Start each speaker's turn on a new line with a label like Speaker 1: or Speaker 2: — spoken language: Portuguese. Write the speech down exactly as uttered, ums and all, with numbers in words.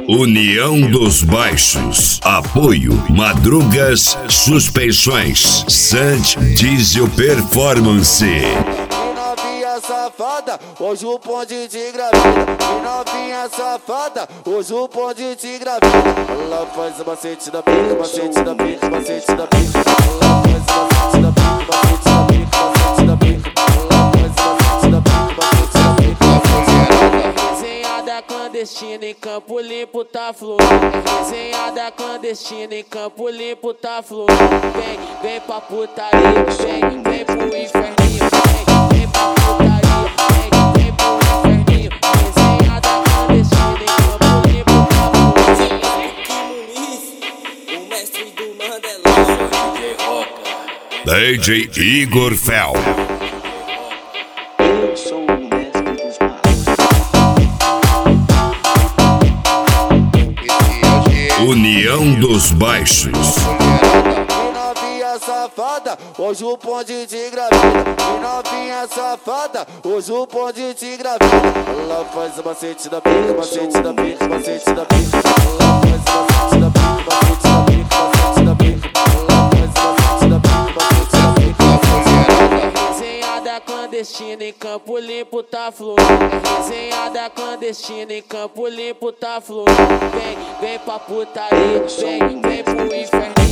Speaker 1: União dos Baixos. Apoio Madrugas Suspensões. Sant Diesel Performance.
Speaker 2: Novinha safada, hoje o bonde te engravida. E novinha safada, hoje o bonde te engravida. Ela faz o macete da pica, macete da pica, macete da pica. Ela faz o macete da pica, macete da pica, macete da pica. Ela faz o macete da pica, macete da pica. Resenhada clandestina em Campo Limpo tá fluindo. Resenhada clandestina em Campo Limpo tá fluindo. Vem, vem pra putaria, vem, vem pro inferninho. Vem, vem pra putaria, vem, vem pro inferninho. Resenhada clandestina em Campo Limpo tá fluindo.
Speaker 3: O mestre do Mandelão, D J Roca,
Speaker 1: D J Igor Fel.
Speaker 4: Eu sou o mestre dos magos.
Speaker 1: União dos Baixos.
Speaker 2: E novinha safada, hoje o bonde te engravida. E novinha safada, hoje o bonde te engravida. Ela faz o macete da pica, macete da pica, macete da pica. Ela faz o macete da pica, macete da pica, macete da pica. Ela faz o macete da pica, macete da pica. Resenhada clandestina em Campo Limpo tá fluindo. Resenhada clandestina em Campo Limpo tá fluindo. Vem, vem pra putaria, vem, vem pro inferno.